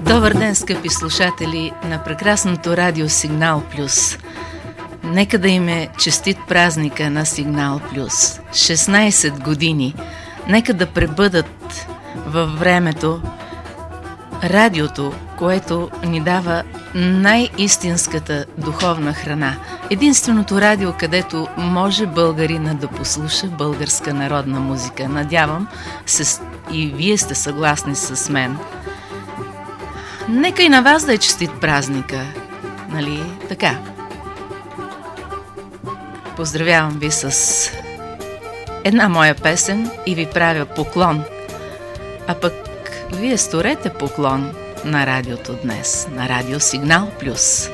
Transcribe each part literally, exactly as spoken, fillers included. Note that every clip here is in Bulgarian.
Добър ден, скъпи слушатели на прекрасното радио Сигнал Плюс. Нека да им е честит празника на Сигнал Плюс. шестнайсет години. Нека да пребъдат във времето радиото, което ни дава най-истинската духовна храна. Единственото радио, където може българина да послуша българска народна музика. Надявам се и вие сте съгласни с мен. Нека и на вас да е честит празника. Нали така? Поздравявам ви с една моя песен и ви правя поклон. А пък вие сторете поклон на радиото днес, на радио Сигнал Плюс.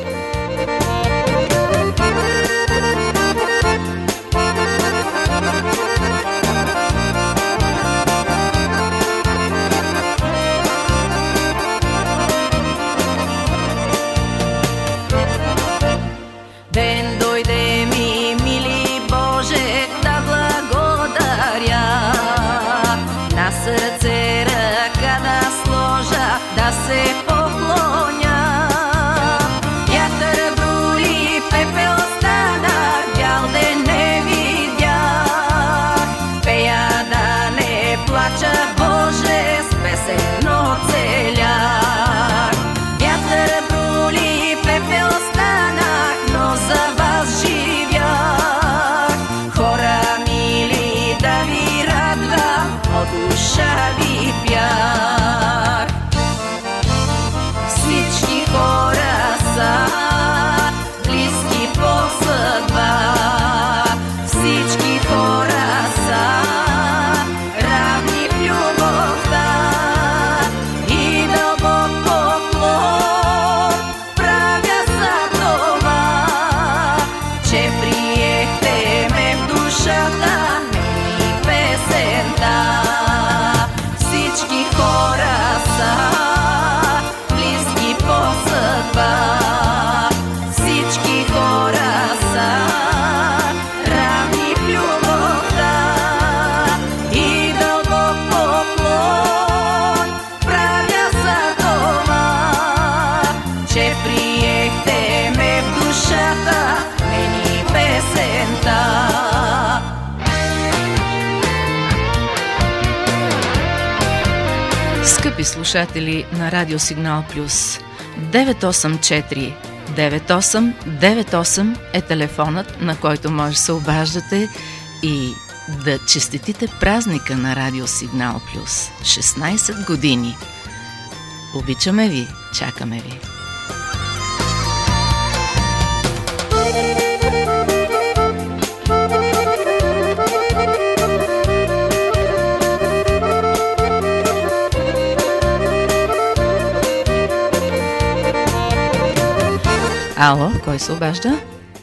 Скъпи слушатели на Радио Сигнал Плюс, девет осем четири девет осем девет осем е телефонът, на който може да се обаждате и да честитите празника на Радио Сигнал Плюс. шестнайсет години. Обичаме ви, чакаме ви. Ало, кой се обажда?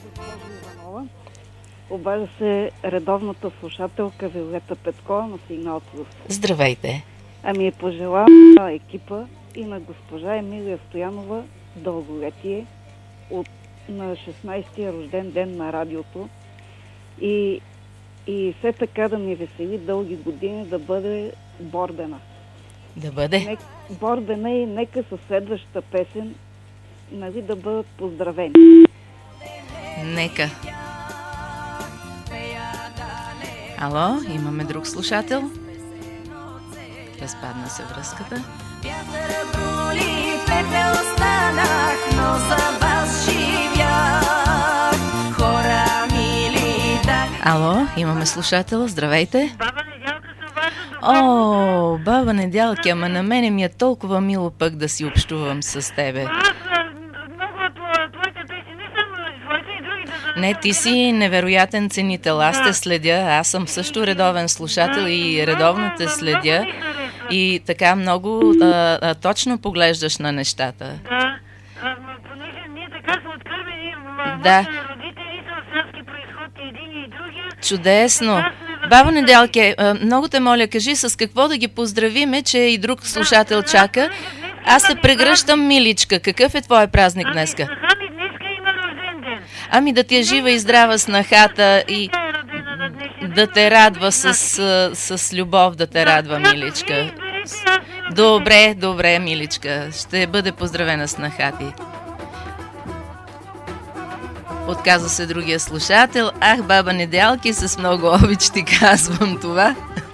Обажда се редовната слушателка Виолета Петкова на Сигнал Плюс. Здравейте! Ами пожелавам на екипа и на госпожа Емилия Стоянова дълголетие от на шестнайсетия рожден ден на радиото и, и все така да ми весели дълги години да бъде бордена. Да бъде? Нек, бордена и нека със следващата песен, нали, да бъдат поздравени. Нека. Ало, имаме друг слушател. Разпадна се връзката. Вятъра брули, пепел останах, но за вас живях. Хора мили, да... Ало, имаме слушател. Здравейте. Баба Недялка се обажда до... О, баба Недялка, ама на мене ми е толкова мило пък да си общувам с тебе. Аз много от твоите песни не съм своите и другите... Не, ти си невероятен ценител. Аз те следя. Аз съм също редовен слушател и редовно те следя. И така много а, а, точно поглеждаш на нещата. Да, а, понеже ние така са откървени, да. моите родители са от сръбски произход и един и другия. Чудесно. Баба Недялке, много те моля, кажи с какво да ги поздравиме, че и друг слушател чака. Аз се прегръщам, миличка. Какъв е твой празник днеска? Ами днеска има рожден ден. Ами да ти е жива и здрава снахата и да те радва с, с любов, да те радва, миличка. Добре, добре, миличка. Ще бъде поздравена снаха ти. Отказва се другия слушател. Ах, баба Недялки, с много обич ти казвам това.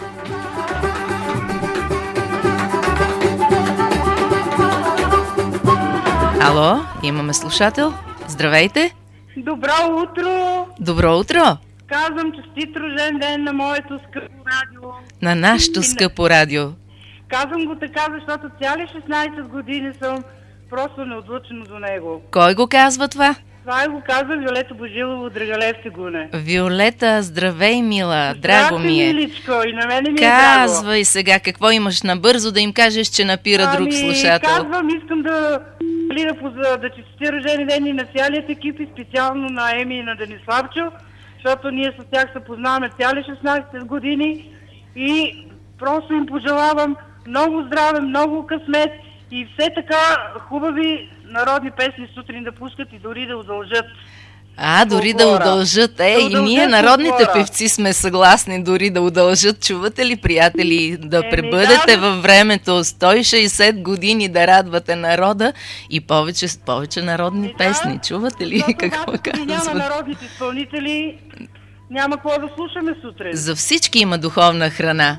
Ало, имаме слушател. Здравейте. Добро утро! Добро утро. Казвам честит рожден ден на моето скъпо радио. На нашето скъпо радио. Казвам го така, защото цяли шестнайсет години съм просто неотлъчена до него. Кой го казва това? Това го казва Виолета Божилова от Драгалев Сегуне. Виолета, здравей, мила, драго ми е. Миличко, и на мене ми е Казвай драго. сега, какво имаш набързо да им кажеш, че напира ами, друг слушател. Казвам, искам да да, да, да честитя рождени ден и на цялият екип и специално на Еми и на Дениславчо, защото ние с тях се познаваме цяли шестнайсет години и просто им пожелавам много здраве, много късмет и все така хубави народни песни сутрин да пускат и дори да удължат. А, дори фолклора. да удължат. Е, Да и удължат ние, народните фолклора. певци, сме съгласни дори да удължат. Чувате ли, приятели, да Еми, пребъдете да. във времето сто и шейсет години да радвате народа и повече, повече народни Еми, песни. да. Чувате ли Защото какво когато ги няма казват? народните изпълнители, няма какво да слушаме сутрин. За всички има духовна храна.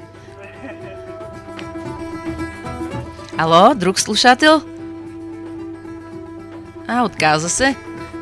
Ало, друг слушател? А, отказа се.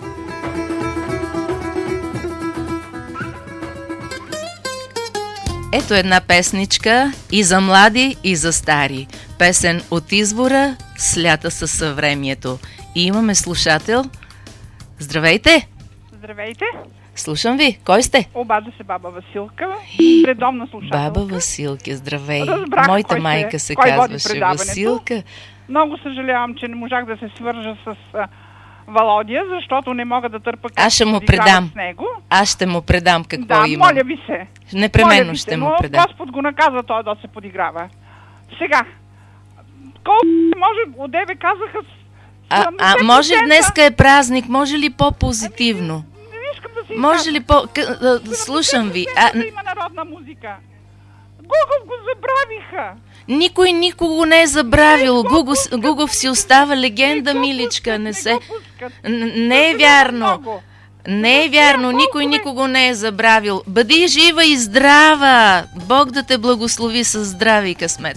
Ето една песничка и за млади, и за стари. Песен от извора, слята със съвремието. И имаме слушател. Здравейте! Здравейте, Слушам ви. Кой сте? обажда се баба Василка, редовна слушателка. Баба Василка, здравей. Разбрах Моята кой майка сте, се кой води казваше предаването. Василка. Много съжалявам, че не можах да се свържа с а, Володя, защото не мога да търпа как Аз ще му се подиграват предам. с него. Аз ще му предам какво Да, имам. моля ви се. Непременно моля ви ще се, му но предам. Господ го наказва той да се подиграва. Сега, колко може, одеве казаха с А, а може днеска е празник, може ли по-позитивно? Не искам да си Може ли по... К- а, слушам ви. А, да има народна музика. Гугов го забравиха. никой никого не е забравил. Гугов, Гугов си остава легенда, миличка. Не се... Н- Не е вярно. Не е вярно, никой никого не е забравил. Бъди жива и здрава! Бог да те благослови със здраве и късмет.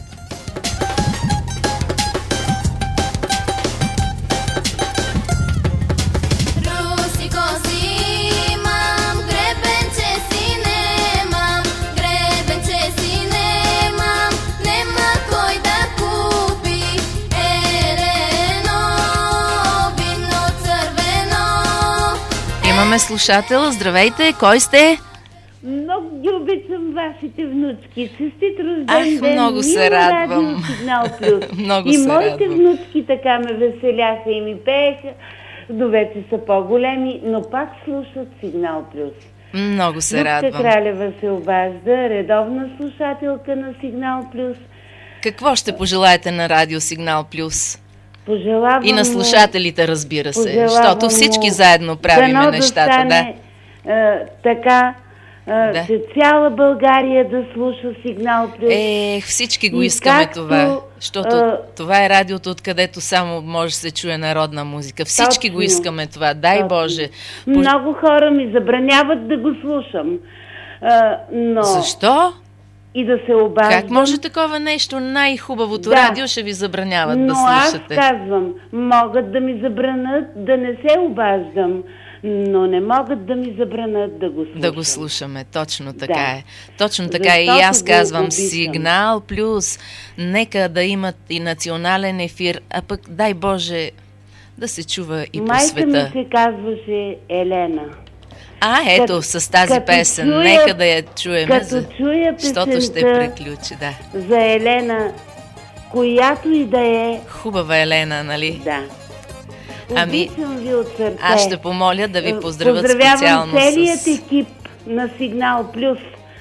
Руси коси имам, гребенче си немам, гребенче си немам, нема кой да купи. Елено, вино цървено. Имаме слушател. Здравейте, кой сте? Много ги обичам вашите внучки. Честит рожден Ах, ден. много се Мило радвам. Радио Сигнал Плюс. Много и се моите радвам. внучки така ме веселяха и ми пееха, но вече са по-големи, но пак слушат Сигнал Плюс. Много се Дукта радвам. Кралева се обажда, редовна слушателка на Сигнал Плюс. Какво ще пожелаете на Радио Сигнал Плюс? Пожелавам И на му- слушателите, разбира се. пожелавам Защото всички му заедно правиме дано нещата. да стане, а, така, а, Да. че цяла България да слуша Сигнал Плюс. Ех, всички го И искаме както, това. Защото а, това е радиото, откъдето само може да се чуе народна музика. Всички го Точно. искаме това. Дай Точно. Боже. Пож- Много хора ми забраняват да го слушам. А, но Защо? и да се обаждам. Как може такова нещо? Най-хубавото Да. радио ще ви забраняват но да аз слушате. казвам, могат да ми забранят да не се обаждам, но не могат да ми забранят да го слушам. Да го слушаме, точно така Да. е. Точно така е. И Защото аз го казвам обичам. Сигнал Плюс. Нека да имат и национален ефир, а пък дай Боже да се чува и по Майка света. ми се казваше Елена. А, ето, Като- с тази като песен. чуя- Нека да я чуем, Като за... чуя защото ще песента приключи, да. за Елена, която и да е, Хубава Елена, нали? да. Ами, Обичам ви от сърце. Аз ще помоля да ви Е, поздравят Поздравявам специално целият с... екип на Сигнал Плюс.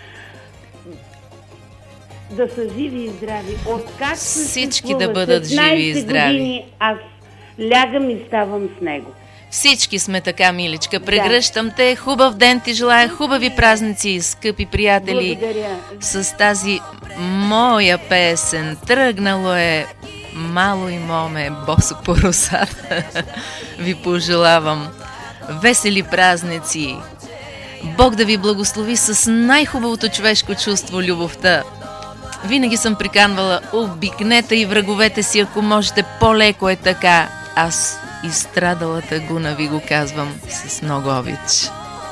Да са живи и здрави. Откак Всички да съществува бъдат живи и шестнайсет здрави. години, аз лягам и ставам с него. Всички сме така, миличка. Прегръщам те. Хубав ден ти желая, хубави празници, скъпи приятели. Благодаря. С тази моя песен. Тръгнало е мало и моме, босо по росата. Ви пожелавам весели празници. Бог да ви благослови с най-хубавото човешко чувство, любовта. Винаги съм приканвала, обикнете и враговете си, ако можете, по-леко е така. Аз изстрадалата гуна ви го казвам с много обич.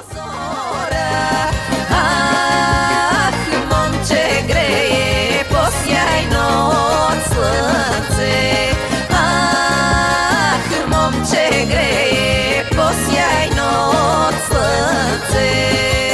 Ах, момче грее по-сяйно от слънце. Ах, момче грее по-сяйно от слънце.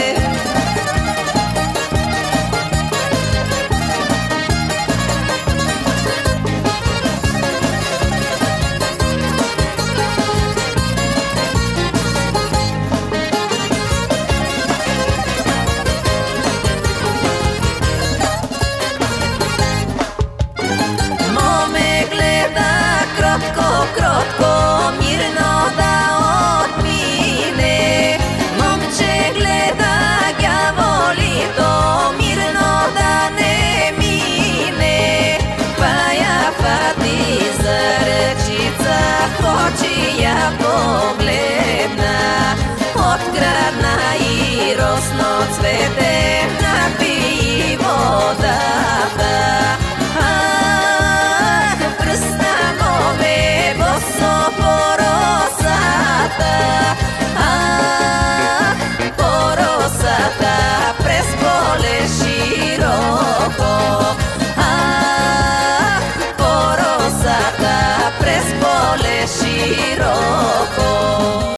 Кротко, мирно да отмине. Момче гледа гяволито, мирно да не мине. Пая фати за ръчица, в очи я погледна. Открадна и росно цвете